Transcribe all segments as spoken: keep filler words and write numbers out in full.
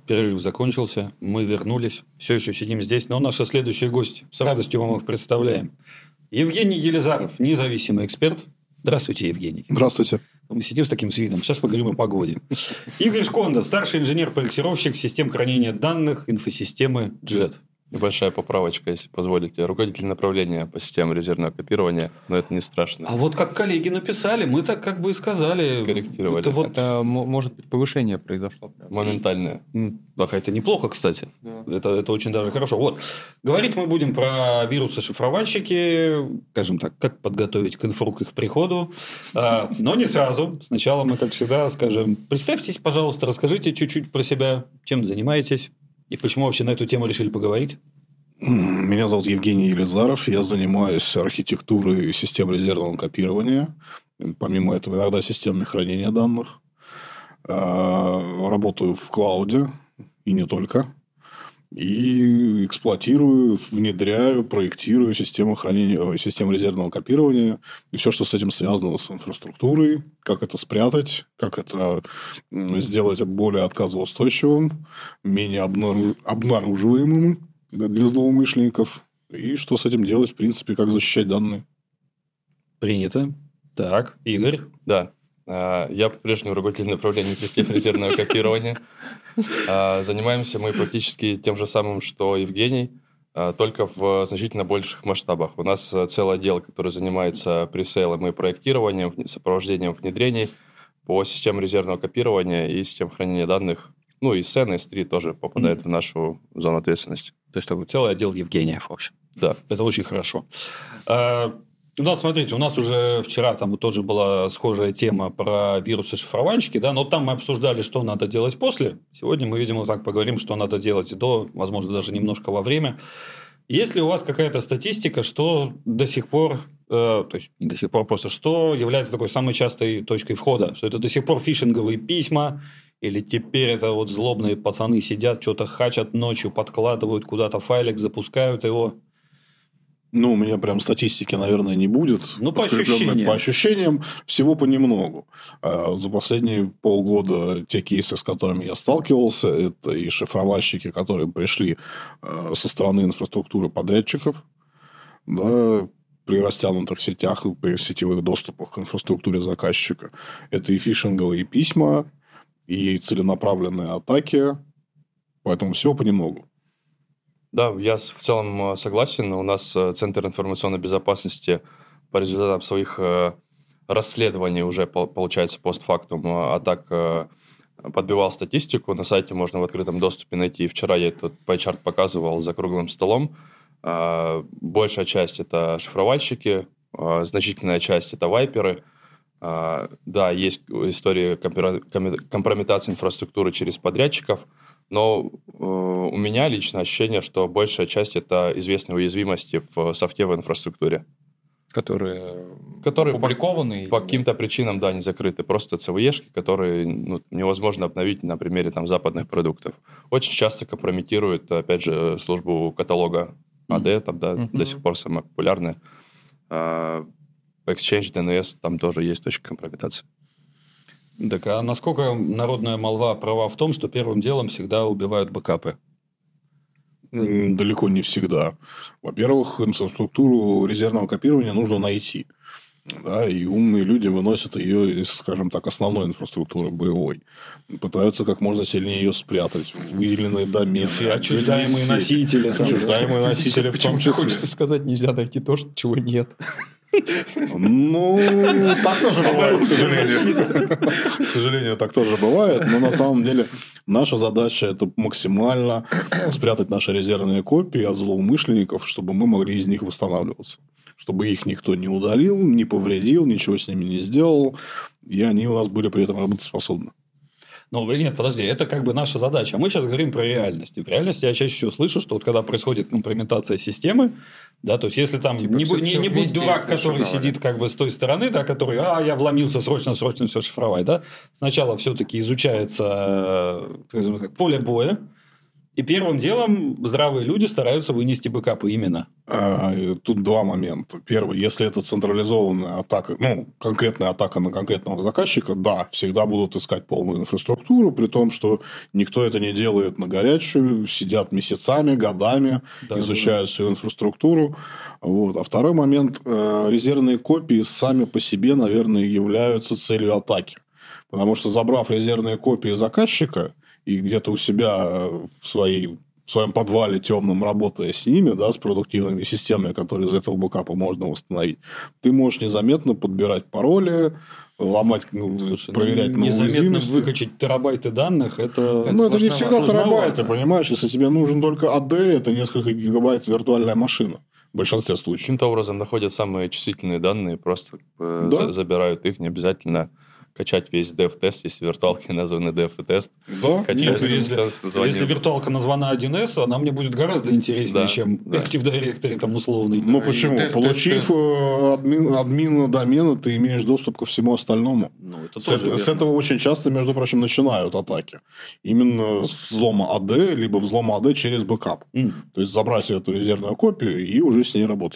перерыв закончился, мы вернулись, все еще сидим здесь, но наши следующие гости, с радостью вам их представляем. Евгений Елизаров, независимый эксперт. Здравствуйте, Евгений. Здравствуйте. Мы сидим с таким видом. Сейчас поговорим о погоде. Игорь Шконда, старший инженер-проектировщик систем хранения данных инфосистемы джет. Небольшая поправочка, если позволите. Руководитель направления по системам резервного копирования, но это не страшно. А вот как коллеги написали, мы так как бы и сказали. Скорректировали. Это, вот... это может быть, повышение произошло. Моментальное. Так, это неплохо, кстати. Да. Это, это очень даже хорошо. Вот. Говорить мы будем про вирусы-шифровальщики, скажем так, как подготовить к инфру к их приходу. А, но не сразу. Сначала мы, как всегда, скажем, представьтесь, пожалуйста, расскажите чуть-чуть про себя, чем занимаетесь. И почему вообще на эту тему решили поговорить? Меня зовут Евгений Елизаров. Я занимаюсь архитектурой систем резервного копирования. Помимо этого, иногда системами хранения данных. Работаю в клауде. И не только. И эксплуатирую, внедряю, проектирую систему хранения, систему резервного копирования и все, что с этим связано с инфраструктурой, как это спрятать, как это сделать более отказоустойчивым, менее обнаруживаемым для злоумышленников, и что с этим делать, в принципе, как защищать данные. Принято. Так, Игорь. Да. Я по-прежнему руководитель направления систем резервного копирования. Занимаемся мы практически тем же самым, что Евгений, только в значительно больших масштабах. У нас целый отдел, который занимается пресейлом и проектированием, сопровождением внедрений по системам резервного копирования и систем хранения данных. Ну, и эс эн, эс три тоже попадает mm. в нашу зону ответственности. То есть, такой целый отдел Евгения, в общем. Да. Это очень хорошо. У нас, смотрите, у нас уже вчера там тоже была схожая тема про вирусы-шифровальщики, да, но там мы обсуждали, что надо делать после. Сегодня мы, видимо, так поговорим, что надо делать до, возможно, даже немножко во время. Есть ли у вас какая-то статистика, что до сих пор, э, то есть не до сих пор, просто что является такой самой частой точкой входа? Что это до сих пор фишинговые письма, или теперь это вот злобные пацаны сидят, что-то хачат ночью, подкладывают куда-то файлик, запускают его? Ну, у меня прям статистики, наверное, не будет. Ну, по ощущениям. По ощущениям, всего понемногу. За последние полгода те кейсы, с которыми я сталкивался, это и шифровальщики, которые пришли со стороны инфраструктуры подрядчиков, да, при растянутых сетях и при сетевых доступах к инфраструктуре заказчика. Это и фишинговые письма, и целенаправленные атаки. Поэтому всего понемногу. Да, я в целом согласен. У нас Центр информационной безопасности по результатам своих расследований уже, получается, постфактум атак подбивал статистику. На сайте можно в открытом доступе найти. Вчера я этот пайчарт показывал за круглым столом. Большая часть – это шифровальщики, значительная часть – это вайперы. Да, есть истории компрометации инфраструктуры через подрядчиков. Но э, у меня лично ощущение, что большая часть – это известные уязвимости в софте в инфраструктуре. Которые, которые опубликованы? По, по каким-то причинам, да, не закрыты. Просто си ви и-шки, которые ну, невозможно обновить на примере там, западных продуктов. Очень часто компрометируют, опять же, службу каталога эй ди, там, да, mm-hmm. до сих пор самая популярная. Uh, Exchange ди эн эс, там тоже есть точка компрометации. Так, а насколько народная молва права в том, что первым делом всегда убивают бэкапы? Далеко не всегда. Во-первых, инфраструктуру резервного копирования нужно найти. Да, и умные люди выносят ее из, скажем так, основной инфраструктуры боевой. Пытаются как можно сильнее ее спрятать. Выделенные домены. Отчуждаемые носители. Отчуждаемые носители в том числе. Хочется сказать, нельзя найти то, чего нет. Ну, так тоже бывает, к сожалению. К сожалению, так тоже бывает. Но на самом деле наша задача – это максимально спрятать наши резервные копии от злоумышленников, чтобы мы могли из них восстанавливаться. Чтобы их никто не удалил, не повредил, ничего с ними не сделал. И они у нас были при этом работоспособны. Ну, нет, подожди, это как бы наша задача. А мы сейчас говорим про реальность. И в реальности я чаще всего слышу, что вот когда происходит компрометация системы, да, то есть, если там типа не, все, не, все не будет дурак, который сидит как бы с той стороны, да, который, а, я вломился, срочно, срочно все шифровать, да, сначала все-таки изучается как, поле боя, И первым делом здравые люди стараются вынести бэкапы именно. А, Тут два момента. Первый, если это централизованная атака, ну, конкретная атака на конкретного заказчика, да, всегда будут искать полную инфраструктуру, при том, что никто это не делает на горячую, сидят месяцами, годами, Да, изучают всю инфраструктуру. Вот. А второй момент, э, резервные копии сами по себе, наверное, являются целью атаки. Потому что, забрав резервные копии заказчика и где-то у себя в своей в своем подвале темном, работая с ними, да, с продуктивными системами, которые из этого бэкапа можно восстановить, ты можешь незаметно подбирать пароли, ломать, ну, Слушай, проверять ну, на незаметно уязвимости. выкачать терабайты данных, это... Ну, это не сложновато. всегда терабайты, Сложновато. понимаешь? Если тебе нужен только эй ди, это несколько гигабайт виртуальная машина. В большинстве случаев. Каким-то образом находят самые чувствительные данные, просто э, Да. за- забирают их, не обязательно качать весь dev-тест, если виртуалки названы dev и тест. Да, Качать Нет, нет, если, сейчас название- если виртуалка названа один эс, она мне будет гораздо интереснее, Да, чем да. Active Directory там условный. Ну, И почему? тест, Получив тест, тест. э, админ, админа домена, ты имеешь доступ ко всему остальному. Ну, это С, тоже это- с верно. этого очень часто, между прочим, начинают атаки. Именно с взлома эй ди, либо взлома эй ди через бэкап. М. То есть, забрать эту резервную копию и уже с ней работать.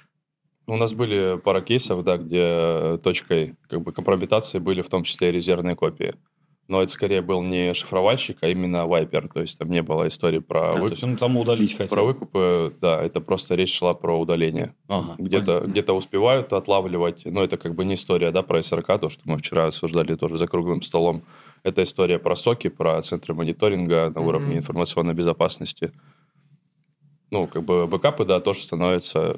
У нас были пара кейсов, да, где точкой как бы компрометации были в том числе и резервные копии. Но это скорее был не шифровальщик, а именно вайпер. То есть там не было истории про, А, то вы- есть он там удалить хотел. про выкупы. Да, это просто речь шла про удаление. Ага, Где-то, понятно. где-то успевают отлавливать, но это как бы не история, да, про эс эр ка, то, что мы вчера обсуждали тоже за круглым столом. Это история про соки, про центры мониторинга на Мгм. уровне информационной безопасности. Ну, как бы бэкапы, да, тоже становятся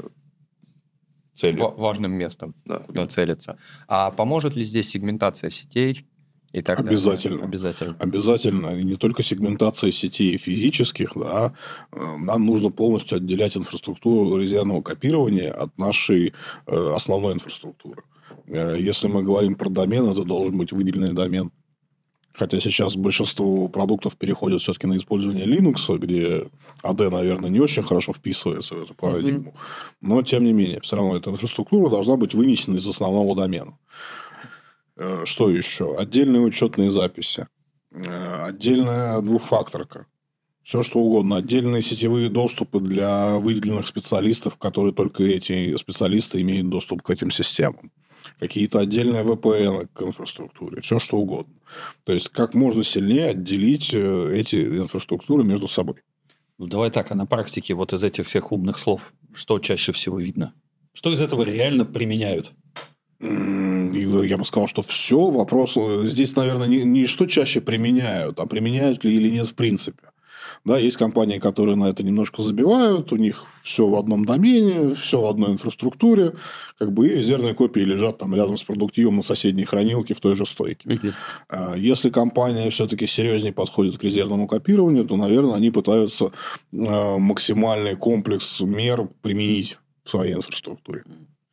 целью. Ва- важным местом, Да. куда целиться. А поможет ли здесь сегментация сетей? И так далее? Обязательно. Обязательно. Обязательно. И не только сегментация сетей физических, да, э, нам нужно полностью отделять инфраструктуру резервного копирования от нашей э, основной инфраструктуры. Э, Если мы говорим про домен, это должен быть выделенный домен. Хотя сейчас большинство продуктов переходят все-таки на использование Linux, где эй ди, наверное, не очень хорошо вписывается в эту парадигму. Но, тем не менее, все равно эта инфраструктура должна быть вынесена из основного домена. Э, Что еще? Отдельные учетные записи. Э, Отдельная двухфакторка. Все что угодно. Отдельные сетевые доступы для выделенных специалистов, которые только эти специалисты имеют доступ к этим системам. Какие-то отдельные ви пи эн к инфраструктуре. Все что угодно. То есть, как можно сильнее отделить э, эти инфраструктуры между собой. Ну, давай так, а на практике вот из этих всех умных слов, что чаще всего видно? Что из этого реально применяют? М, и Я бы сказал, что все. Вопрос э, здесь, наверное, не, не что чаще применяют, а применяют ли или нет в принципе. Да, есть компании, которые на это немножко забивают, у них все в одном домене, все в одной инфраструктуре, как бы и резервные копии лежат там рядом с продуктивом на соседней хранилке в той же стойке. А Если компания все-таки серьезнее подходит к резервному копированию, то, наверное, они пытаются э, максимальный комплекс мер применить в своей инфраструктуре.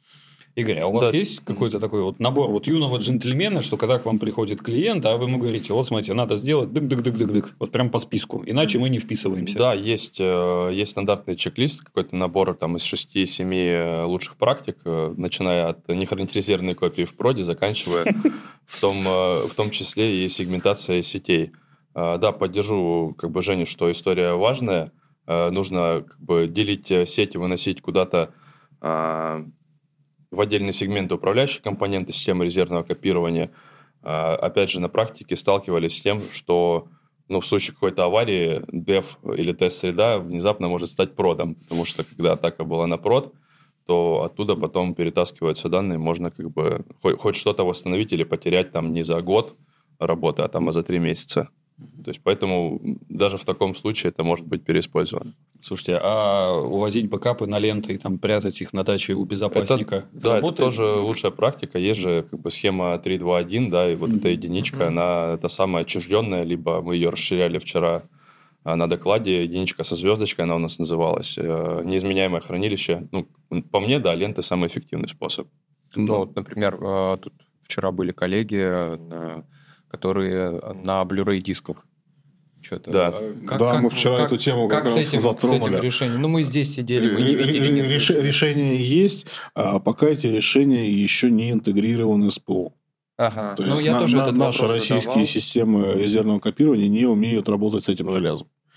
Игорь, а у вас Да. есть какой-то такой вот набор вот юного джентльмена, что когда к вам приходит клиент, а вы ему говорите, вот смотрите, надо сделать дык-дык-дык-дык-дык, вот прям по списку, иначе мы не вписываемся. Да, есть, э, есть стандартный чек-лист, какой-то набор там, из шести-семи лучших практик, э, начиная от нехарактеризированной копии в проде, заканчивая в том, э, в том числе и сегментация сетей. Э, Да, поддержу как бы Женю, что история важная. Э, Нужно как бы делить э, сети, выносить куда-то э, в отдельные сегменты управляющие компоненты системы резервного копирования. А, Опять же, на практике сталкивались с тем, что ну, в случае какой-то аварии dev или тест-среда внезапно может стать продом, потому что когда атака была на прод, то оттуда потом перетаскиваются данные, можно как бы хоть, хоть что-то восстановить или потерять там не за год работы, а там а за три месяца. То есть, поэтому даже в таком случае это может быть переиспользовано. Слушайте, а увозить бэкапы на ленты и там прятать их на даче у безопасника? Это, да, работает? это тоже лучшая практика. Есть же как бы схема три два один, да, и вот Мгм. эта единичка, Мгм. она та самая отчужденная, либо мы ее расширяли вчера а, на докладе, единичка со звездочкой, она у нас называлась. Э, Неизменяемое хранилище. Ну, по мне, да, ленты самый эффективный способ. Ну, вот, например, э, тут вчера были коллеги, э, которые на Blu-ray дисках. Что-то. Да. э, Да, мы вчера эту тему как как с раз этим, затронули. с этим решением? Ну, мы здесь сидели, мы не видели, не Реш- слышали. Решения есть, а пока эти решения еще не интегрированы с ПО. Ага. То Ну, есть я на- тоже на- этот наши вопрос российские задавал. системы резервного копирования не умеют работать с этим железом.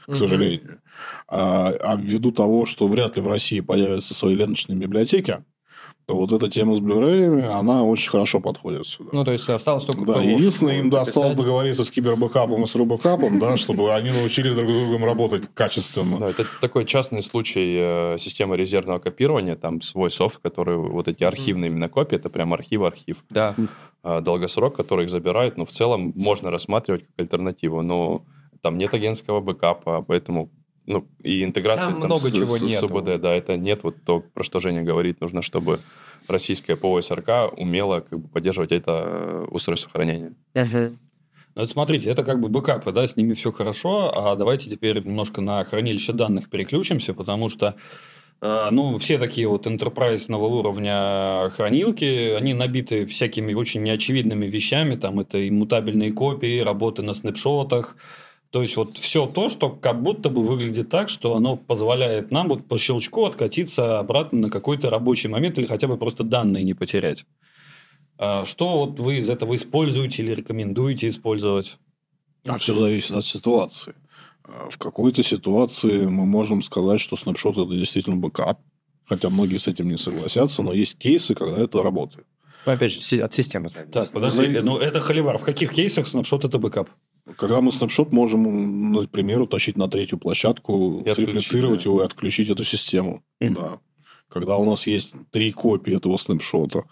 к сожалению. А, а ввиду того, что вряд ли в России появятся свои ленточные библиотеки, то вот эта тема с Blu-ray, она очень хорошо подходит сюда. Ну, то есть, осталось только... Да, единственное, им да, осталось договориться с кибербэкапом и с рубэкапом, да, чтобы они научились друг с другом работать качественно. Да, это такой частный случай э, системы резервного копирования, там свой софт, который вот эти архивные именно копии, это прям архив-архив. Да. Э, долгосрок, который их забирает, но в целом можно рассматривать как альтернативу, но там нет агентского бэкапа, поэтому... Ну, и интеграция там там, много с, чего с, нет. с УБД, да, это нет вот то, про что Женя говорит. Нужно, чтобы российская ПО СРК умела как бы поддерживать это устройство хранения. Uh-huh. Ну, это смотрите, это как бы бэкапы, да, с ними все хорошо, а давайте теперь немножко на хранилище данных переключимся, потому что ну, все такие вот энтерпрайзного уровня хранилки, они набиты всякими очень неочевидными вещами, там это иммутабельные копии, работы на снапшотах. То есть, вот все то, что как будто бы выглядит так, что оно позволяет нам вот по щелчку откатиться обратно на какой-то рабочий момент или хотя бы просто данные не потерять. Что вот вы из этого используете или рекомендуете использовать? А все зависит от ситуации. В какой-то ситуации мы можем сказать, что снапшот – это действительно бэкап, хотя многие с этим не согласятся, но есть кейсы, когда это работает. Ну, опять же, от системы зависит. Так, подожди, ну это холивар. В каких кейсах снапшот – это бэкап? Когда мы снапшот можем, например, утащить на третью площадку, среплицировать его и отключить эту систему. Mm-hmm. Да. Когда у нас есть три копии этого снапшота,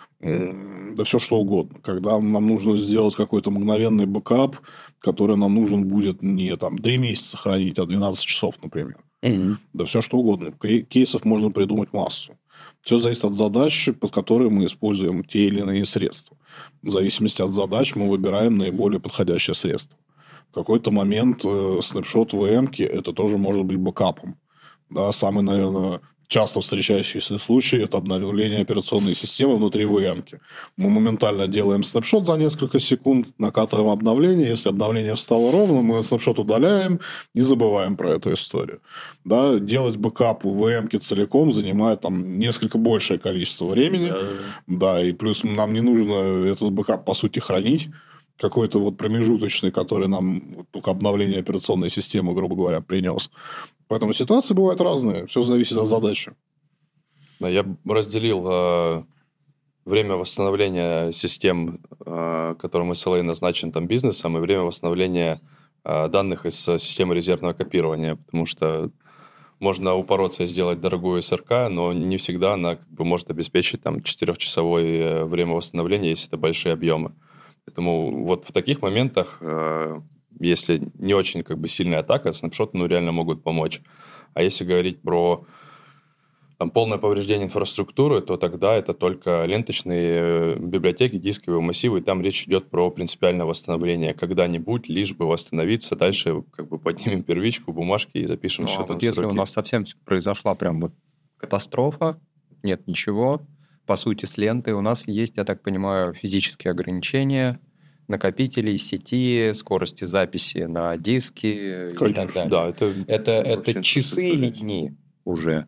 да все что угодно. Когда нам нужно сделать какой-то мгновенный бэкап, который нам нужен будет не там три месяца хранить, а двенадцать часов, например. Mm-hmm. Да все что угодно. Кейсов можно придумать массу. Все зависит от задач, под которые мы используем те или иные средства. В зависимости от задач мы выбираем наиболее подходящее средство. В какой-то момент э, снапшот ви эм-ки это тоже может быть бэкапом. Да, самый, наверное, часто встречающийся случай – это обновление операционной системы внутри ви эм-ки. Мы моментально делаем снапшот за несколько секунд, накатываем обновление. Если обновление встало ровно, мы снапшот удаляем и забываем про эту историю. Да, делать бэкап в ви эм-ки целиком занимает там, несколько большее количество времени. Да. Да, и плюс нам не нужно этот бэкап, по сути, хранить. Какой-то вот промежуточный, который нам только обновление операционной системы, грубо говоря, принес. Поэтому ситуации бывают разные. Все зависит от задачи. Я разделил э, время восстановления систем, э, которым эс эл эй назначен там, бизнесом, и время восстановления э, данных из системы резервного копирования. Потому что можно упороться и сделать дорогую эс эр ка, но не всегда она как бы, может обеспечить там, четырехчасовое время восстановления, если это большие объемы. Поэтому вот в таких моментах, э, если не очень как бы, сильная атака, снапшоты ну, реально могут помочь. А если говорить про там, полное повреждение инфраструктуры, то тогда это только ленточные библиотеки, дисковые массивы, и там речь идет про принципиальное восстановление. Когда-нибудь, лишь бы восстановиться, дальше как бы поднимем первичку, бумажки и запишем ну, все а там вот если у нас совсем произошла прям вот катастрофа, нет ничего, по сути, с лентой у нас есть, я так понимаю, физические ограничения накопителей, сети, скорости записи на диски Конечно, и так далее. Да, это, это, это часы или дни уже?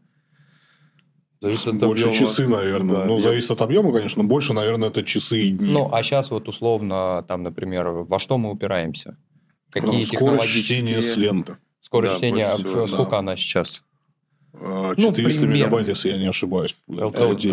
Зависит от больше объема. Часы, наверное. Да, ну, я... зависит от объема, конечно, больше, наверное, это часы и дни. Ну, а сейчас вот условно, там, например, во что мы упираемся? Какие ну, скорость чтения с ленты. Скорость да, чтения, всего, сколько да. она сейчас? четыреста ну, мегабайт, если я не ошибаюсь. эл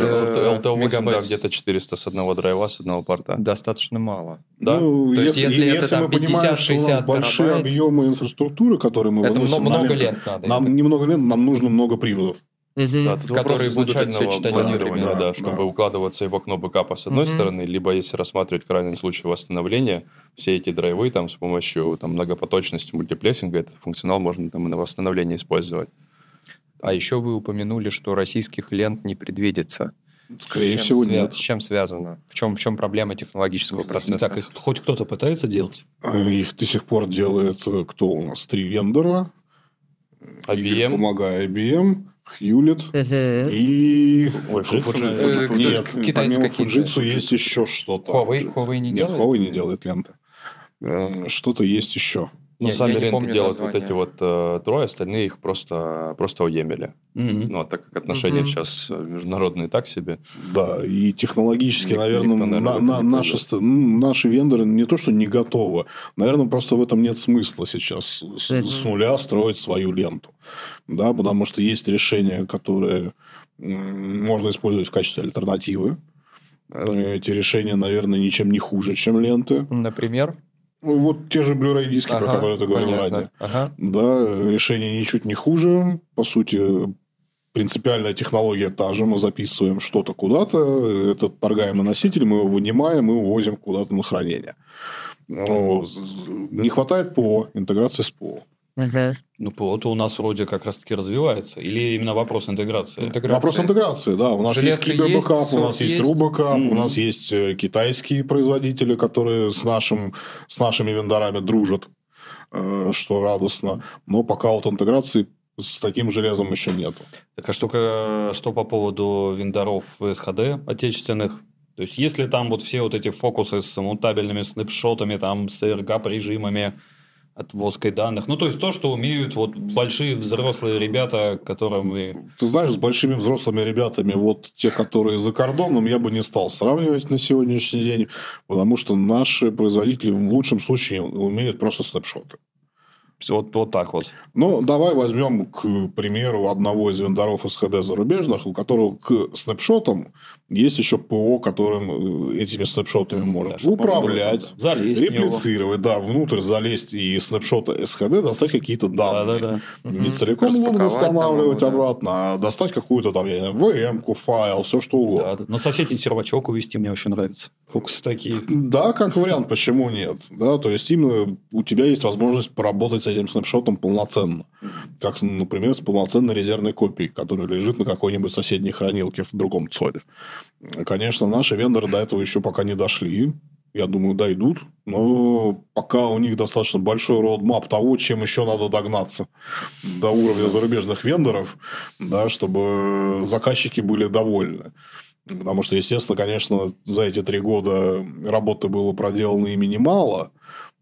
ти восемь, да, где-то четыреста с одного драйва, с одного порта. Достаточно мало. Да? Ну, То если, есть, если, если это мы понимаем, что у нас большие терабайт, объемы инфраструктуры, которые мы это выносим много на ленту, лент надо. Нам немного лент, нам нужно много приводов. Угу. Да, тут которые будут изначального планирования, да, да, чтобы да. укладываться и в окно бэкапа с одной угу. стороны, либо если рассматривать крайний случай восстановления, все эти драйвы там, с помощью там, многопоточности мультиплексинга, этот функционал можно там, и на восстановление использовать. А еще вы упомянули, что российских лент не предвидится. Скорее всего, свя- нет. С чем связано? В чем, в чем проблема технологического процесса? Так, их хоть кто-то пытается делать? Их до сих пор делает кто у нас? Три вендора. ай би эм. Помогая ай би эм, Hewlett uh-huh. и... Ой, Fujitsu. Э, нет, помимо Fujitsu есть еще что-то. Huawei, Huawei не нет, делает? Huawei не делает ленты. Что-то есть еще. Ну, Я- сами я не ленты помню делают вот название. эти вот э, трое, остальные их просто, просто уемели. Мгм. Ну, а так как отношения Мгм. сейчас международные так себе. Да, и технологически, Ник- наверное, никто, наверное, на- в это на- не наши, пойдет. ст- м, наши вендоры не то, что не готовы, наверное, просто в этом нет смысла сейчас с, Мгм. с нуля строить свою ленту. Да, потому что есть решения, которые м, можно использовать в качестве альтернативы. Э, Эти решения, наверное, ничем не хуже, чем ленты. Например? Ну, вот те же Blu-ray диски, про Ага, которые ты говорил понятно. ранее. Ага. Да, решение ничуть не хуже. По сути, принципиальная технология та же. Мы записываем что-то куда-то. Этот торгаемый носитель мы его вынимаем и увозим куда-то на хранение. Ну, не хватает ПО, интеграции с ПО. Мгм. Ну, ПО-то у нас вроде как раз-таки развивается. Или именно вопрос интеграции? Интеграция. Вопрос интеграции, да. У нас Железка есть кибербэкап, есть, у нас софт есть есть. рубэкап, у Мгм. нас есть э, китайские производители, которые с, нашим, с нашими вендорами дружат, э, что радостно. Но пока вот интеграции с таким железом еще нету. Так а что, ка- что по поводу вендоров эс эйч ди отечественных? То есть, если там вот все вот эти фокусы с мутабельными снапшотами, там, с AirGap-режимами, отвозкой данных, ну, то есть, то, что умеют вот большие взрослые ребята, которым и... Ты знаешь, с большими взрослыми ребятами, вот те, которые за кордоном, я бы не стал сравнивать на сегодняшний день, потому что наши производители в лучшем случае умеют просто снапшоты. Вот, вот так вот. Ну, давай возьмем, к примеру, одного из вендоров эс эйч ди зарубежных, у которого к снапшотам есть еще ПО, которым этими снапшотами можно Да, чтобы можно было управлять, там, да, залезть в него. реплицировать, да, внутрь залезть и из снапшота эс эйч ди достать какие-то данные. Да-да-да. Не Мгм. целиком лун Распаковать восстанавливать там его, да. обратно, а достать какую-то там, я не знаю, ви эм-ку, файл, все что угодно. Да, да. На соседний сервачок увести мне очень нравится. Фокусы такие. Да, как вариант, почему нет? Да, то есть, именно у тебя есть возможность поработать с этим снапшотом полноценно. Как, например, с полноценной резервной копией, которая лежит на какой-нибудь соседней хранилке в другом цоде. Конечно, наши вендоры до этого еще пока не дошли. Я думаю, дойдут. Но пока у них достаточно большой роудмап того, чем еще надо догнаться до уровня зарубежных вендоров, да, чтобы заказчики были довольны. Потому что, естественно, конечно, за эти три года работы было проделано ими немало,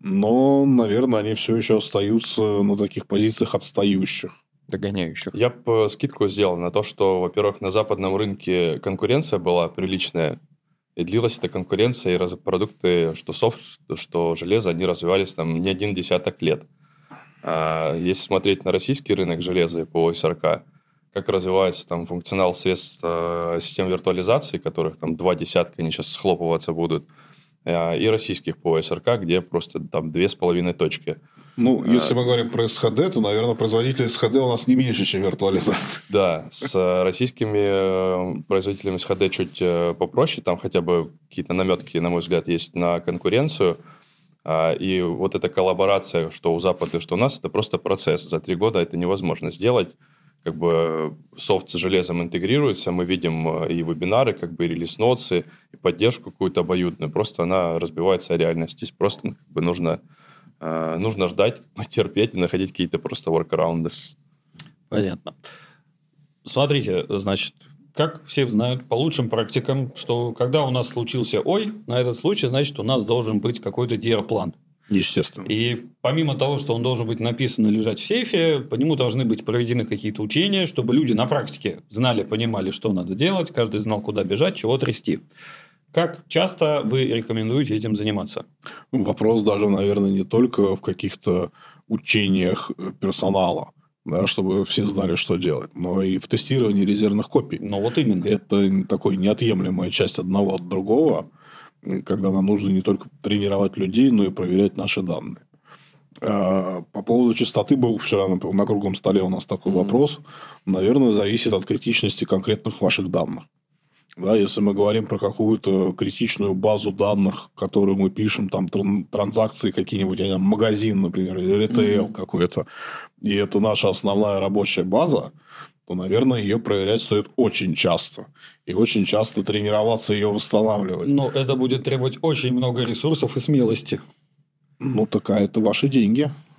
но, наверное, они все еще остаются на таких позициях отстающих. Догоняющих. Я бы скидку сделал на то, что, во-первых, на западном рынке конкуренция была приличная, и длилась эта конкуренция, и раз- продукты, что софт, что железо, они развивались там не один десяток лет. А если смотреть на российский рынок железа и ПО эс эр ка, как развивается там функционал средств э, систем виртуализации, которых там два десятка, они сейчас схлопываться будут, э, и российских ПО эс эр ка, где просто там две с половиной точки. Ну, А. если мы говорим про эс эйч ди, то, наверное, производители эс эйч ди у нас не меньше, чем виртуализация. Да, с э, российскими э, производителями эс эйч ди чуть э, попроще, там хотя бы какие-то наметки, на мой взгляд, есть на конкуренцию. А, И вот эта коллаборация, что у Запада, что у нас, это просто процесс. За три года это невозможно сделать. Как бы софт с железом интегрируется, мы видим э, и вебинары, как бы и релиз-ноты, и поддержку какую-то обоюдную. Просто она разбивается о реальность. Здесь просто как бы нужно, э, нужно ждать, терпеть и находить какие-то просто workarounds. Понятно. Смотрите, значит, как все знают по лучшим практикам, что когда у нас случился ой, на этот случай, значит, у нас должен быть какой-то ди ар-план. Естественно. И помимо того, что он должен быть написан и лежать в сейфе, по нему должны быть проведены какие-то учения, чтобы люди на практике знали, понимали, что надо делать, каждый знал, куда бежать, чего трясти. Как часто вы рекомендуете этим заниматься? Вопрос даже, наверное, не только в каких-то учениях персонала, да, чтобы все знали, что делать, но и в тестировании резервных копий. Ну, вот именно. Это такой неотъемлемая часть одного от другого, когда нам нужно не только тренировать людей, но и проверять наши данные. А по поводу частоты был вчера на, на круглом столе у нас такой mm-hmm. вопрос. Наверное, зависит от критичности конкретных ваших данных. Да, если мы говорим про какую-то критичную базу данных, которую мы пишем, там транзакции какие-нибудь, знаю, магазин, например, или ритейл mm-hmm. какой-то, и это наша основная рабочая база, то, наверное, ее проверять стоит очень часто. И очень часто тренироваться ее восстанавливать. Но это будет требовать очень много ресурсов и смелости. Ну, такая это ваши деньги.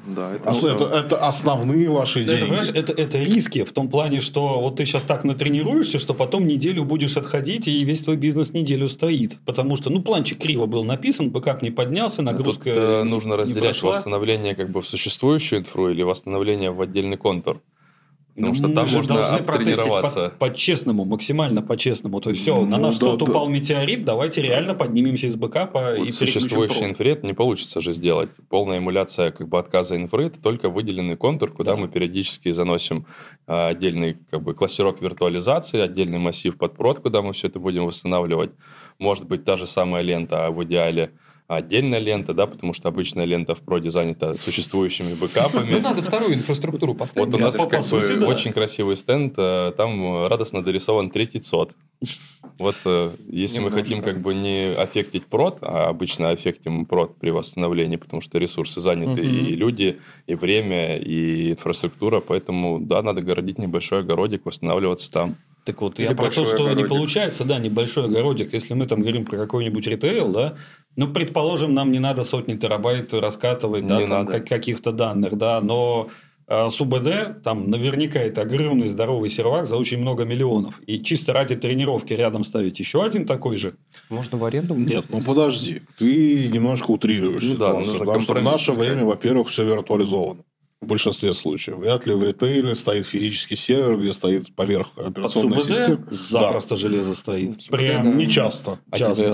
Да, это, А ну, это, это основные ваши Это, деньги. понимаешь, это, это риски в том плане, что вот ты сейчас так натренируешься, что потом неделю будешь отходить, и весь твой бизнес неделю стоит. Потому что, ну, планчик криво был написан, бэкап не поднялся, нагрузка Тут э, не- нужно не разделять прошла. восстановление как бы в существующую инфру или восстановление в отдельный контур. Потому Ну, что мы там же можно должны протестить обтренироваться. по- по-честному, максимально по-честному. То есть, все, Ну, на наш да, сот да. упал метеорит, давайте реально поднимемся из бэкапа Вот и в переключим существующей прод. инфре это не получится же сделать. Полная эмуляция как бы отказа инфры – это только выделенный контур, куда Да. мы периодически заносим а, отдельный как бы кластерок виртуализации, отдельный массив под прод, куда мы все это будем восстанавливать. Может быть, та же самая лента, а в идеале отдельная лента, да, потому что обычная лента в проде занята существующими Ну, бэкапами. надо вторую инфраструктуру поставить. Вот у нас По- по как бы сути, да. очень красивый стенд, э, там радостно дорисован третий цод. Вот э, если мы Немножко. хотим как бы не аффектить прод, а обычно аффектим прод при восстановлении, потому что ресурсы заняты, Мгм. и люди, и время, и инфраструктура, поэтому, да, надо городить небольшой огородик, восстанавливаться там. Так вот, Или я про то, большой что не огородик. получается, да, небольшой огородик. Если мы там говорим про какой-нибудь ритейл, да, ну, предположим, нам не надо сотни терабайт раскатывать, да, Не там, надо. как- каких-то данных, да, но э, с УБД там наверняка это огромный здоровый сервак за очень много миллионов. И чисто ради тренировки рядом ставить еще один такой же. Можно в аренду? Нет, ну подожди, ты немножко утрируешь Ну да, ситуацию, нужно потому что в компромисс наше искать. время, во-первых, все виртуализовано. В большинстве случаев. Вряд ли в ритейле стоит физический сервер, где стоит поверх Под операционной СУБД системы. запросто железо стоит. СУБД, Прям да. Не часто. часто.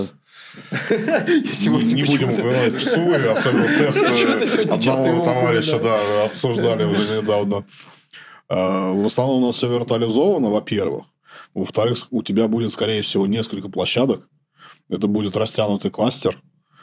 Не, не будем упоминать в СУе, особенно Почему-то тесты сегодня часто одного его товарища упоминали. да, обсуждали уже недавно. А, В основном у нас все виртуализовано, во-первых. Во-вторых, у тебя будет, скорее всего, несколько площадок. Это будет растянутый кластер.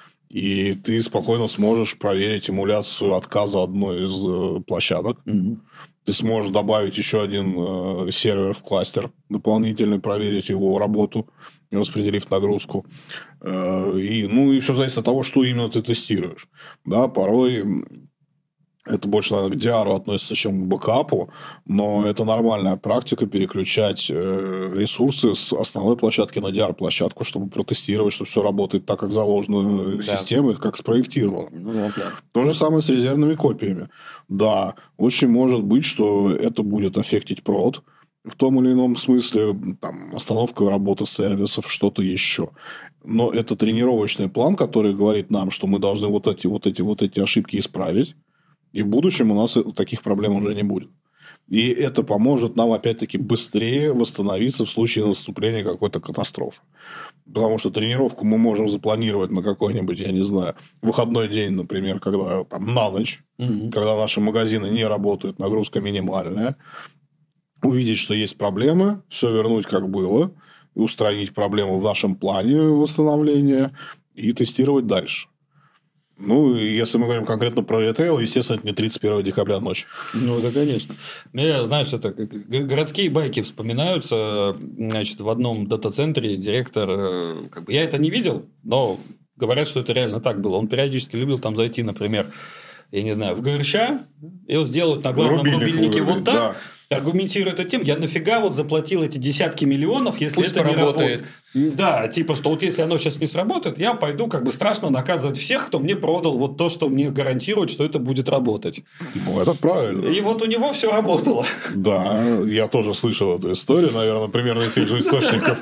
И ты спокойно сможешь проверить эмуляцию отказа одной из э, площадок. Мгм. Ты сможешь добавить еще один э, сервер в кластер, дополнительно проверить его работу, распределив нагрузку. Э, и, ну, и все зависит от того, что именно ты тестируешь. Да, порой м, это больше, наверное, к ди ар относится, чем к бэкапу, но это нормальная практика переключать э, ресурсы с основной площадки на ди ар-площадку, чтобы протестировать, что все работает так, как заложено Да. системой, как спроектировано. Ну, да, да. То же самое с резервными копиями. Да, очень может быть, что это будет аффектить прод в том или ином смысле, там, остановка работы сервисов, что-то еще. Но это тренировочный план, который говорит нам, что мы должны вот эти, вот эти, вот эти ошибки исправить, и в будущем у нас таких проблем уже не будет. И это поможет нам, опять-таки, быстрее восстановиться в случае наступления какой-то катастрофы. Потому что тренировку мы можем запланировать на какой-нибудь, я не знаю, выходной день, например, когда там на ночь, Мгм. когда наши магазины не работают, нагрузка минимальная, увидеть, что есть проблемы, все вернуть как было, и устранить проблему в нашем плане восстановления и тестировать дальше. Ну, и если мы говорим конкретно про ритейл, естественно, это не тридцать первого декабря ночь. Ну, это конечно. Мне, знаешь, это как г- городские байки вспоминаются. Значит, в одном дата-центре директор, э, как бы, я это не видел, но говорят, что это реально так было. Он периодически любил там зайти, например, я не знаю, в ГРЩ, и вот сделать на главном Рубильник рубильнике вырубить, вот так, аргументируя это тем, я нафига вот заплатил эти десятки миллионов, если Пусть это не поработает. работает. Да, типа, что вот если оно сейчас не сработает, я пойду, как бы страшно наказывать всех, кто мне продал вот то, что мне гарантирует, что это будет работать. Ну, это правильно. И вот у него все работало. Да, я тоже слышал эту историю, наверное, примерно из тех же источников.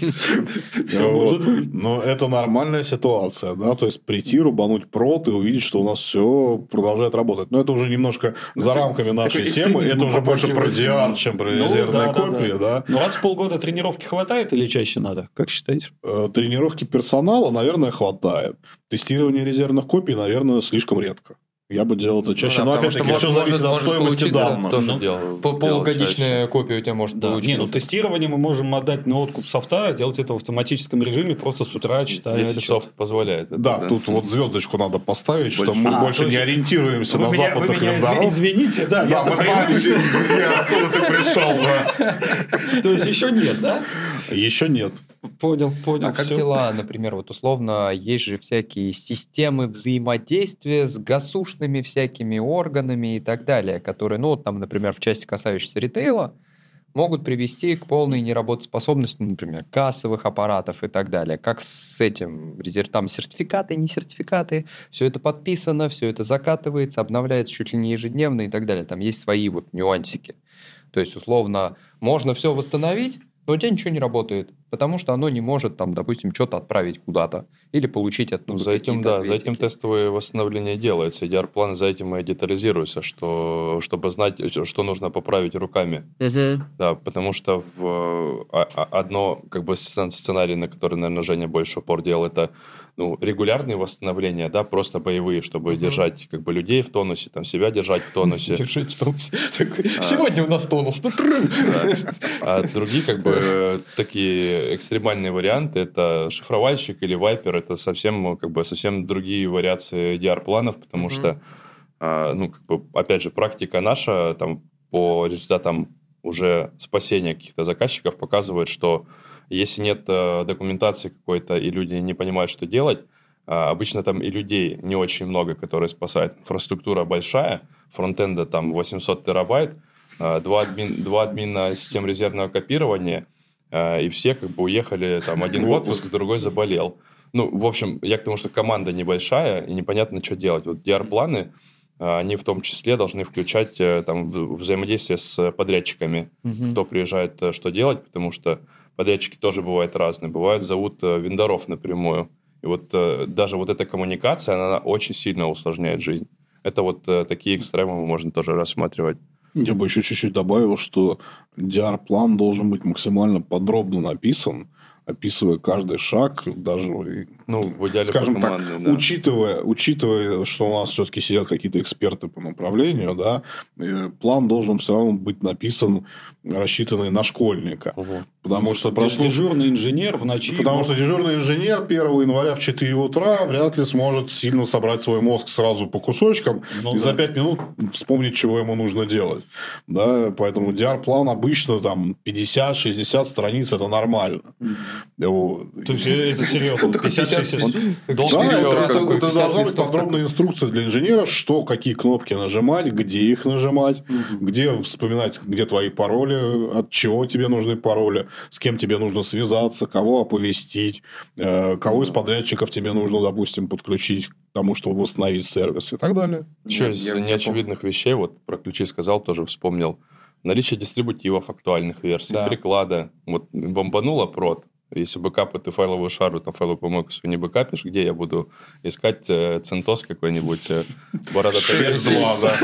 Вот. Но это нормальная ситуация, да, то есть прийти, рубануть прод и увидеть, что у нас все продолжает работать. Но это уже немножко за рамками нашей такой темы, это экстремизм уже больше про попахивает. ди ар, чем про Ну, резервные да, да, копии, да. да. Ну, раз в полгода тренировки хватает или чаще надо? Как считаете? Э, Тренировки персонала, наверное, хватает. Тестирование резервных копий, наверное, слишком редко. Я бы делал это чаще. да, Но, потому что опять-таки, все может- зависит от может стоимости получиться данных. Тоже Ну, делал- По- делал Полугодичная чаще. копия у тебя может Да, не, получиться. ну тестирование мы можем отдать на откуп софта, делать это в автоматическом режиме, просто с утра читая Если отчет. софт позволяет. это, Да, тут вот звездочку надо поставить, что Больше. мы А, больше то не есть ориентируемся Вы на меня, вы западных меня изв- вендоров. извините, да, Да, я мы знаем, где- откуда ты пришел. да. То есть еще нет, да? Еще нет. Понял, понял. А как всё. дела, например, вот условно, есть же всякие системы взаимодействия с госушными всякими органами и так далее, которые, ну, вот там, например, в части, касающейся ритейла, могут привести к полной неработоспособности, например, кассовых аппаратов и так далее. Как с этим? Там сертификаты, не сертификаты, все это подписано, все это закатывается, обновляется чуть ли не ежедневно и так далее. Там есть свои вот нюансики. То есть, условно, можно все восстановить, но у тебя ничего не работает, потому что оно не может, там, допустим, что-то отправить куда-то или получить оттуда ну, за этим, да, за этим тестовое восстановление делается. И ди ар-план за этим и детализируется, что, чтобы знать, что нужно поправить руками. Uh-huh. Да, потому что в, одно как бы сценарий, на который, наверное, Женя больше упор делал, это ну, регулярные восстановления, да, просто боевые, чтобы uh-huh. держать как бы людей в тонусе, там, себя держать в тонусе. Держать в тонусе. Сегодня у нас тонус. А другие как бы такие экстремальные варианты, это шифровальщик или вайпер, это совсем как бы совсем другие вариации ди ар-планов, потому что, ну, как бы, опять же, практика наша там по результатам уже спасения каких-то заказчиков показывает, что если нет э, документации какой-то, и люди не понимают, что делать, э, обычно там и людей не очень много, которые спасают. Инфраструктура большая, фронтенда там восемьсот терабайт, э, два, админ, два админа систем резервного копирования, э, и все как бы уехали, там один в отпуск, другой заболел. Ну, в общем, я к тому, что команда небольшая, и непонятно, что делать. Вот ди ар-планы, э, они в том числе должны включать э, там, взаимодействие с подрядчиками, mm-hmm. кто приезжает, э, что делать, потому что подрядчики тоже бывают разные. Бывают, зовут вендоров напрямую. И вот даже вот эта коммуникация, она очень сильно усложняет жизнь. Это вот такие экстремумы можно тоже рассматривать. Я бы еще чуть-чуть добавил, что ди ар-план должен быть максимально подробно написан, описывая каждый шаг, даже, ну, в идеале скажем так, да. учитывая, учитывая, что у нас все-таки сидят какие-то эксперты по направлению, да, план должен все равно быть написан, рассчитанный на школьника. Угу. Потому что просто дежурный инженер в ночи. Потому что дежурный инженер первого января в четыре утра вряд ли сможет сильно собрать свой мозг сразу по кусочкам ну, и да. за пять минут вспомнить, чего ему нужно делать. Да, поэтому ди ар-план обычно там пятьдесят-шестьдесят страниц это нормально. Mm. То есть это серьезно. пятьдесят-шестьдесят Это должна быть подробная инструкция для инженера, что какие кнопки нажимать, где их нажимать, mm-hmm. где вспоминать, где твои пароли, от чего тебе нужны пароли, с кем тебе нужно связаться, кого оповестить, кого из подрядчиков тебе нужно, допустим, подключить к тому, чтобы восстановить сервис и так далее. Еще из неочевидных вещей, вот про ключи сказал, тоже вспомнил. Наличие дистрибутивов актуальных версий, да. приклада. Вот бомбануло прод. Если бэкапы ты файловую шару, там файловую помойку свою не бэкапишь, где я буду искать э, CentOS какой-нибудь, э, бородатая версия,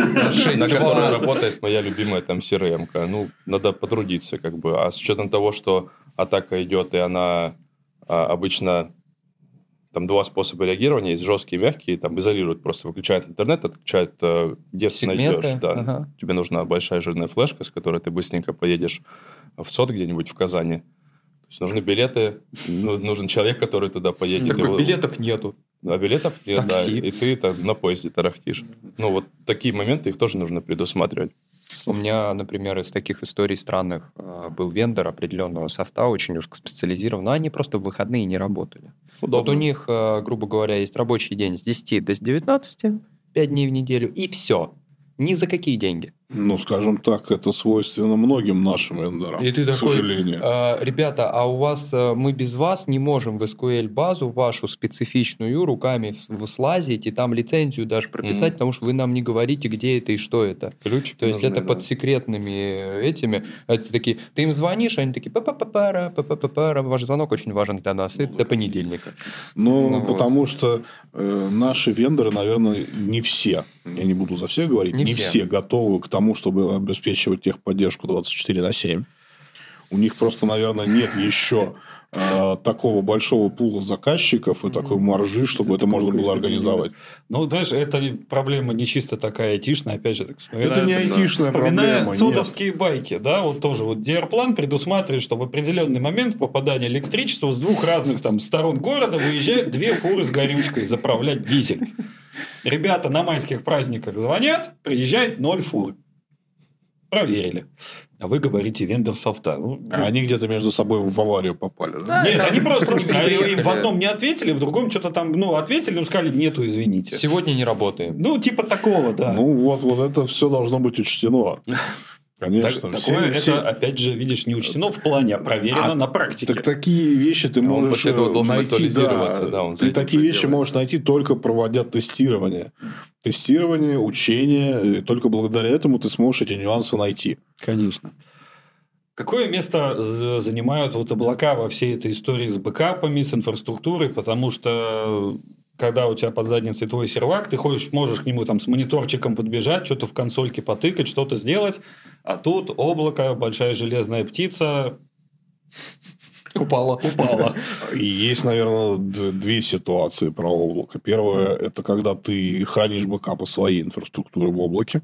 на которой работает моя любимая там си эр эм-ка. Ну, надо потрудиться, как бы. А с учетом того, что атака идет, и она а, обычно... Там два способа реагирования, есть жесткие и мягкие, там изолируют, просто выключают интернет, отключают, э, где ты найдешь. Да. Ага. Тебе нужна большая жирная флешка, с которой ты быстренько поедешь в ЦОД где-нибудь в Казани. То есть нужны билеты, нужен человек, который туда поедет. Его... Билетов нету. А билетов нет, да, и ты там на поезде тарахтишь. Ну, вот такие моменты, их тоже нужно предусматривать. У меня, например, из таких историй странных был вендор определенного софта, очень узкоспециализированный, но они просто в выходные не работали. Удобно. Вот у них, грубо говоря, есть рабочий день с десяти до девятнадцати, пять дней в неделю, и все. Ни за какие деньги. Ну, скажем так, это свойственно многим нашим вендорам, и ты к такой, сожалению. А, ребята, а у вас, мы без вас не можем в эс ку эль-базу вашу специфичную руками слазить и там лицензию даже прописать, mm-hmm. потому что вы нам не говорите, где это и что это. Ключики То есть, нужны, это да. под секретными этими. Это такие, ты им звонишь, они такие, па-па-па-пара, па-па-па-пара, ваш звонок очень важен для нас, и до понедельника. Ну, ну потому вот. что э, наши вендоры, наверное, не все, я не буду за всех говорить, не, не все. все готовы к тому, чтобы обеспечивать техподдержку двадцать четыре на семь. У них просто, наверное, нет еще э, такого большого пула заказчиков и такой маржи, чтобы это, это можно было организовать. Ну, знаешь, это проблема не чисто такая айтишная, опять же. Так это не айтишная проблема. Цодовские нет. байки, да, вот тоже вот ди ар-план предусматривает, что в определенный момент попадания электричества с двух разных там сторон города выезжают две фуры с горючкой заправлять дизель. Ребята на майских праздниках звонят, приезжает ноль фур. Проверили. А вы говорите вендор софта. Ну, а они где-то между собой в аварию попали. Да? Нет, они просто, просто им в одном не ответили, в другом что-то там ну, ответили, но сказали, нету, извините. Сегодня не работаем. Ну, типа такого, да. Ну, вот, вот это все должно быть учтено. Конечно. Так, все, такое все... это, опять же, видишь, не учтено в плане, а проверено а, на практике. Так такие вещи ты Он можешь после этого должен найти, актуализироваться, да, да, он за ты этим такие вещи делается. можешь найти только проводя тестирование. Тестирование, учение, и только благодаря этому ты сможешь эти нюансы найти. Конечно. Какое место занимают вот облака во всей этой истории с бэкапами, с инфраструктурой? Потому что когда у тебя под задницей твой сервак, ты ходишь, можешь к нему там с мониторчиком подбежать, что-то в консольке потыкать, что-то сделать, а тут облако, большая железная птица упала. упала. И есть, наверное, две ситуации про облако. Первое – это когда ты хранишь бэкапы своей инфраструктуры в облаке.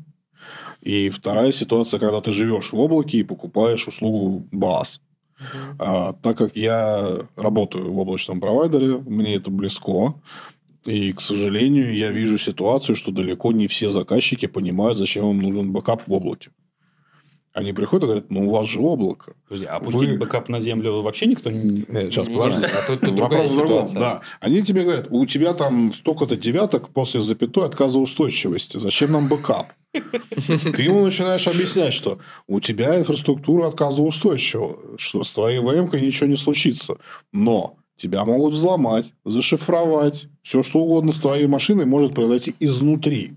И вторая ситуация, когда ты живешь в облаке и покупаешь услугу баз. Uh-huh. А, так как я работаю в облачном провайдере, мне это близко. И, к сожалению, я вижу ситуацию, что далеко не все заказчики понимают, зачем им нужен бэкап в облаке. Они приходят и говорят, ну, у вас же облако. Подожди, а пустить Вы... бэкап на землю вообще никто не... Нет, сейчас, подожди. А тут, тут вопрос в другом. Да. Они тебе говорят, у тебя там столько-то девяток после запятой отказоустойчивости. Зачем нам бэкап? Ты ему начинаешь объяснять, что у тебя инфраструктура отказоустойчива, что с твоей вэ эм-кой ничего не случится. Но тебя могут взломать, зашифровать. Все, что угодно с твоей машиной может произойти изнутри.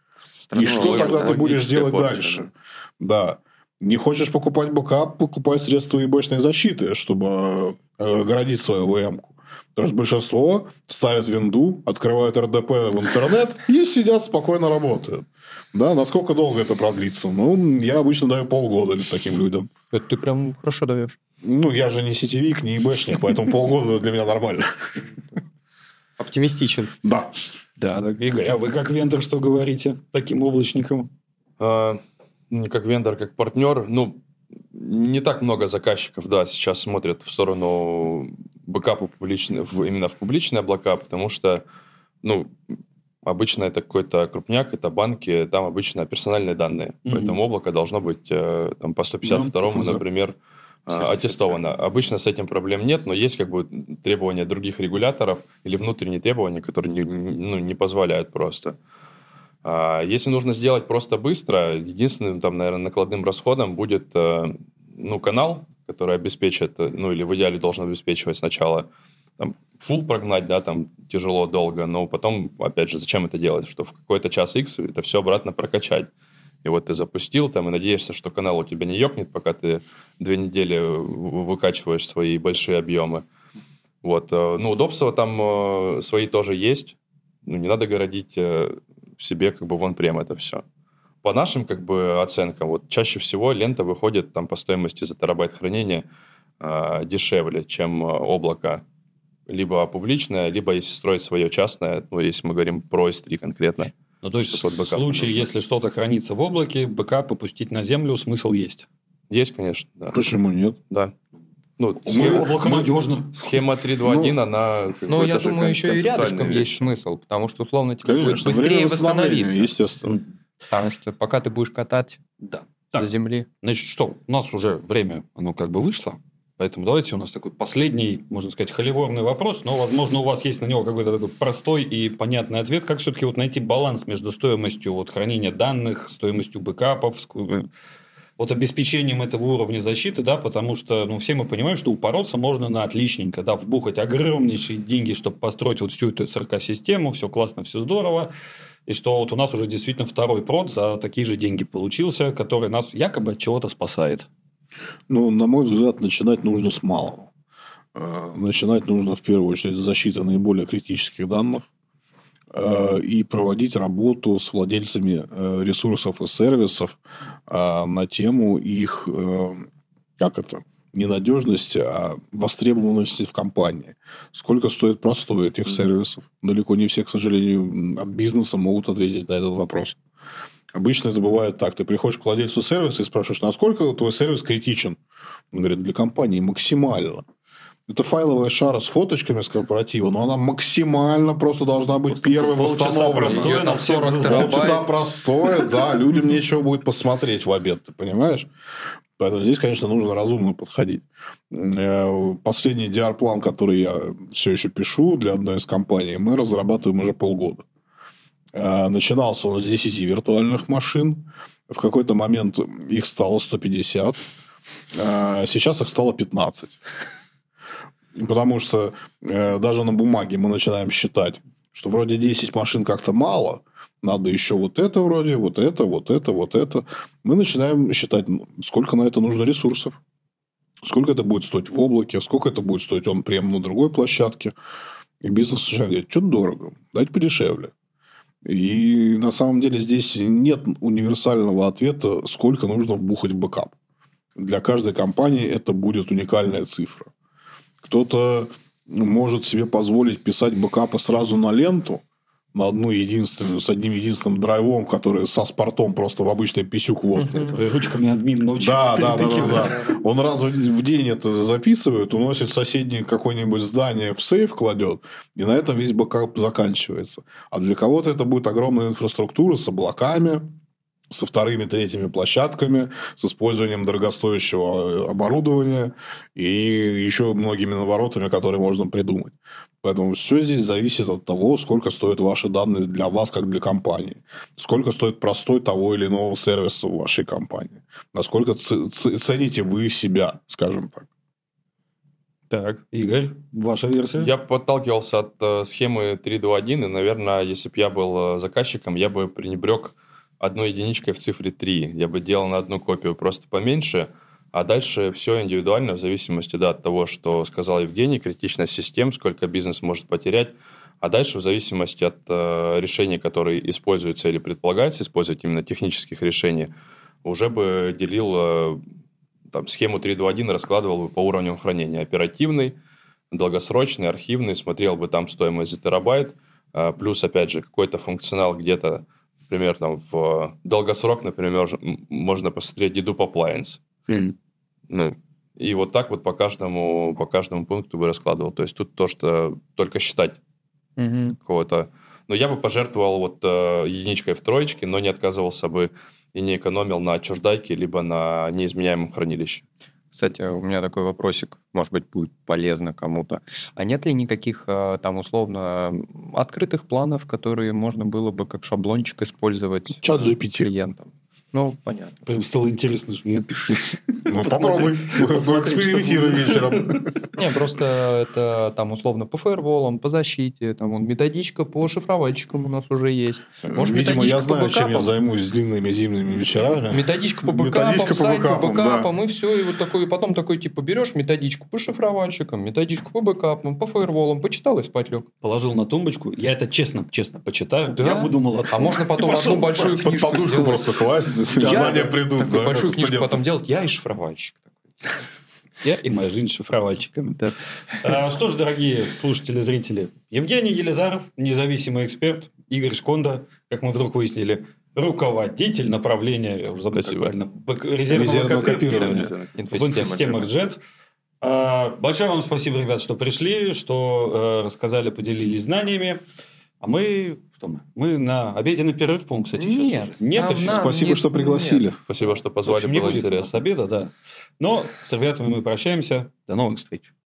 И что тогда ты будешь делать дальше? Да. Не хочешь покупать бэкап, покупай средства ИБшной защиты, чтобы оградить свою вэ эм-ку. Потому что большинство ставят винду, открывают эр дэ пэ в интернет и сидят спокойно работают. Да, насколько долго это продлится? Ну, я обычно даю полгода таким людям. Это ты прям хорошо даешь. Ну, я же не сетевик, не ИБшник, поэтому полгода для меня нормально. Оптимистичен. Да. Да, так, Игорь, а вы как вендор что говорите таким облачникам? А, как вендор, как партнер, ну, не так много заказчиков, да, сейчас смотрят в сторону бэкапа публичных, именно в публичные облака, потому что, ну, обычно это какой-то крупняк, это банки, там обычно персональные данные. Mm-hmm. Поэтому облако должно быть там, по сто пятьдесят второму, ну, например, аттестовано. Обычно с этим проблем нет, но есть как бы требования других регуляторов или внутренние требования, которые не, ну, не позволяют просто. А если нужно сделать просто быстро, единственным, там, наверное, накладным расходом будет ну, канал, который обеспечит, ну или в идеале должен обеспечивать сначала там, фулл прогнать, да, там тяжело, долго, но потом, опять же, зачем это делать? Что в какой-то час X это все обратно прокачать. И вот ты запустил там и надеешься, что канал у тебя не ёкнет, пока ты две недели выкачиваешь свои большие объемы. Вот. Ну, удобства там свои тоже есть. Ну, не надо городить себе как бы в он-прем это все. По нашим как бы оценкам, вот чаще всего лента выходит там по стоимости за терабайт хранения э, дешевле, чем облако. Либо публичное, либо если строить свое частное, ну, если мы говорим про эс три конкретно. Ну, то есть, в случае, нужно. Если что-то хранится в облаке, бэкап опустить на землю смысл есть? Есть, конечно. Да. Почему нет? Да. Ну, схема, облако надежно. Схема три два один, ну, она... Ну, я думаю, еще и рядышком вещь. Есть смысл, потому что, условно, тебе будет быстрее восстановиться. Естественно. Потому что пока ты будешь катать да. с земли... Значит, что? У нас уже время, оно как бы вышло. Поэтому давайте у нас такой последний, можно сказать, холиворный вопрос, но, возможно, у вас есть на него какой-то такой простой и понятный ответ. Как все-таки вот найти баланс между стоимостью вот, хранения данных, стоимостью бэкапов, вот обеспечением этого уровня защиты, да, потому что, ну, все мы понимаем, что упороться можно на отличненько, да, вбухать огромнейшие деньги, чтобы построить вот всю эту эс эр ка-систему, все классно, все здорово, и что вот у нас уже действительно второй прод за такие же деньги получился, который нас якобы от чего-то спасает. Ну, на мой взгляд, начинать нужно с малого. Начинать нужно, в первую очередь, с защиты наиболее критических данных и проводить работу с владельцами ресурсов и сервисов на тему их, как это, не надежности, а востребованности в компании. Сколько стоит простой этих сервисов? Далеко не все, к сожалению, от бизнеса могут ответить на этот вопрос. Обычно это бывает так. Ты приходишь к владельцу сервиса и спрашиваешь, насколько твой сервис критичен? Он говорит, для компании максимально. Это файловая шара с фоточками с корпоратива, но она максимально просто должна быть первой восстановлена. На сорок полчаса простое, да, людям нечего будет посмотреть в обед, ты понимаешь? Поэтому здесь, конечно, нужно разумно подходить. Последний ди ар-план, который я все еще пишу для одной из компаний, мы разрабатываем уже полгода. Начинался он с десяти виртуальных машин. В какой-то момент их стало сто пятьдесят, а сейчас их стало пятнадцать. Потому что э, даже на бумаге мы начинаем считать, что вроде десять машин как-то мало, надо еще вот это вроде, вот это, вот это, вот это. Мы начинаем считать, сколько на это нужно ресурсов, сколько это будет стоить в облаке, сколько это будет стоить он прямо на другой площадке. И бизнес начинает говорить, что-то дорого, дайте подешевле. И на самом деле здесь нет универсального ответа, сколько нужно вбухать в бэкап. Для каждой компании это будет уникальная цифра. Кто-то может себе позволить писать бэкапы сразу на ленту, на одну единственную, с одним единственным драйвом, который со спортом просто в обычный писюк воткнут. Uh-huh. Ручками админ научил. Да, да, да, да, да. Он раз в день это записывает, уносит в соседнее какое-нибудь здание, в сейф кладет, и на этом весь бэкап заканчивается. А для кого-то это будет огромная инфраструктура с облаками, со вторыми, третьими площадками, с использованием дорогостоящего оборудования и еще многими наворотами, которые можно придумать. Поэтому все здесь зависит от того, сколько стоят ваши данные для вас, как для компании. Сколько стоит простой того или иного сервиса в вашей компании. Насколько цените вы себя, скажем так. Так, Игорь, ваша версия? Я подталкивался от э, схемы три два один, и, наверное, если бы я был заказчиком, я бы пренебрег одной единичкой в цифре три. Я бы делал на одну копию просто поменьше, а дальше все индивидуально в зависимости да, от того, что сказал Евгений, критичность систем, сколько бизнес может потерять, а дальше в зависимости от э, решений, которые используются или предполагается использовать именно технических решений, уже бы делил э, там, схему три два один, раскладывал бы по уровню хранения. Оперативный, долгосрочный, архивный, смотрел бы там стоимость за терабайт, э, плюс, опять же, какой-то функционал где-то, например, там, в долгосрок, например, можно посмотреть Dedupe Appliance. Mm. Ну, и вот так вот по каждому, по каждому пункту бы раскладывал. То есть, тут то, что только считать mm-hmm. какого-то... Но я бы пожертвовал вот э, единичкой в троечке, но не отказывался бы и не экономил на отчуждайке, либо на неизменяемом хранилище. Кстати, у меня такой вопросик, может быть, будет полезно кому-то. А нет ли никаких там условно открытых планов, которые можно было бы как шаблончик использовать чат джи пи ти клиентам? Ну, понятно. Прям стало интересно, что напиши. Ну, попробуй. Поэкспериментируй вечером. Не, просто это там условно по фаерволам, по защите, там вон, методичка по шифровальщикам у нас уже есть. Может, видимо, я знаю, чем я займусь с длинными зимними вечерами. Методичка по бэкапам, сайт по бэкапам, и все. И вот такой, и потом такой, типа, берешь методичку по шифровальщикам, методичку по бэкапам, по фаерволам, почитал и спать лег. Положил на тумбочку. Я это честно, честно почитаю. Я буду молодцом. А можно потом одну большую книжку подушку просто класть. Знания придут. Да, большую книжку потом делать. Я и шифровальщик. Я и моя жизнь шифровальщиками. Да. А, что ж, дорогие слушатели, зрители. Евгений Елизаров, независимый эксперт. Игорь Шконда, как мы вдруг выяснили, руководитель направления я уже забыл, правильно, резервного копирования в инфосистемах джет. А, большое вам спасибо, ребят, что пришли, что э, рассказали, поделились знаниями. А мы... Что мы? Мы на обеденный перерыв, по-моему, кстати, нет, сейчас уже. Нет, еще. Спасибо, нет, что пригласили. Нет. Спасибо, что позвали. В общем, не будет у нас обеда, да. Но с ребятами мы прощаемся. До новых встреч.